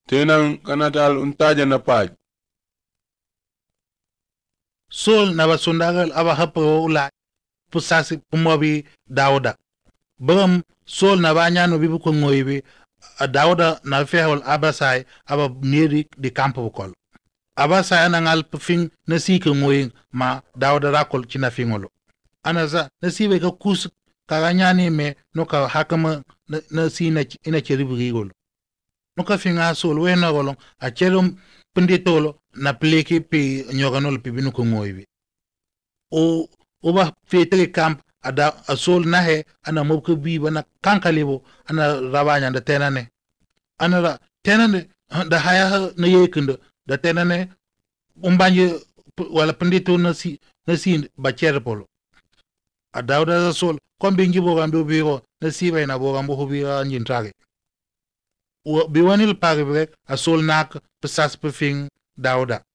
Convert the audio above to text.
Tenang kanatal untaja na paj. Sol na basundagal aba hapo ula pusasi pumobi Dauda. Bagam Sol na banyano bibu ko ngoyibi a Dauda na fehol abasai aba niri di campo bukol. Abasai anangal pufing na sika ngoyin ma Dauda rakol china fingolo. Anaza na sibe ka kus kaganyani me no ka hakama na si ina cheribu gigolo. No ka finga Sol wena golong a cherum penditolo na pleki pi nyoganol pi binu ko ngoyibi. O ba fete camp ada Sol nahe ana mobko bi bana kankalibo ana rabanya da tenane ana tenane da haya na yekendo da tenane umbanje wala pendito na si ba cherpolo ada da Sol kombe ngibo gambe biro na si ba na bo gambo bi anjin trage o bi wanil pare a Sol nak pesas pefing Dauda